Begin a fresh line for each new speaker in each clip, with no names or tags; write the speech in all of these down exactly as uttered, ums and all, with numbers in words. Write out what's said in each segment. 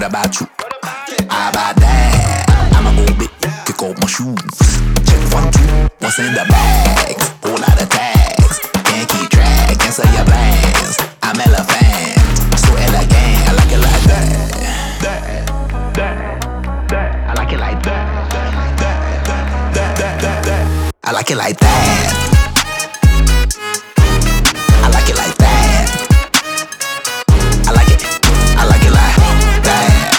about you? How about that? I'ma go big, kick off my shoes. Check one, two, what's in the bag? Whole lot of tags, can't keep track, cancel your plans. I'm elephant, so elegant. I like it like that, that, that, that. I like it like that, that, that, that, that, that, that. I like it like that. I like it like that. I like it. I like it like that.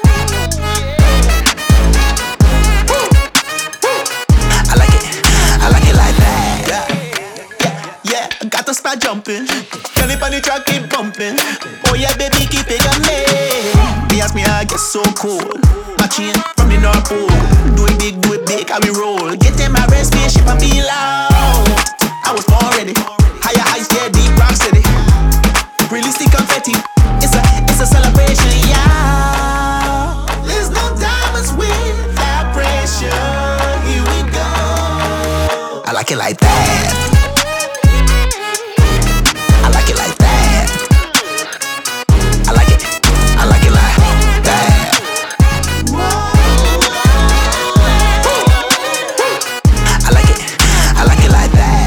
I like it. I like it like that.
Yeah, yeah, yeah. Got the spot jumping. Turn it on the track, keep bumping. Oh yeah, baby, keep it on me. They ask me how I get so cool. My chain from the North Pole. Do it big, do it big, how we roll. Get in my red spaceship and be loud. I was born ready. Higher heights, yeah, deep rock city. Release the confetti. It's a, it's a celebration, yeah. There's no diamonds without pressure. Here we go.
I like it like that. I like it like that. I like it. I like it like that. I like it. I like it like that.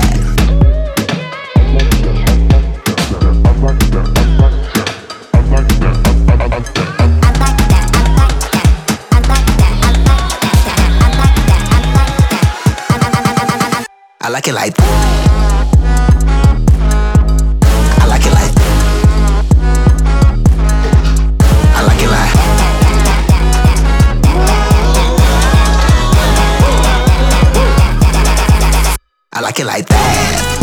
I like it like that. I like it like that. I like it like I like it like that.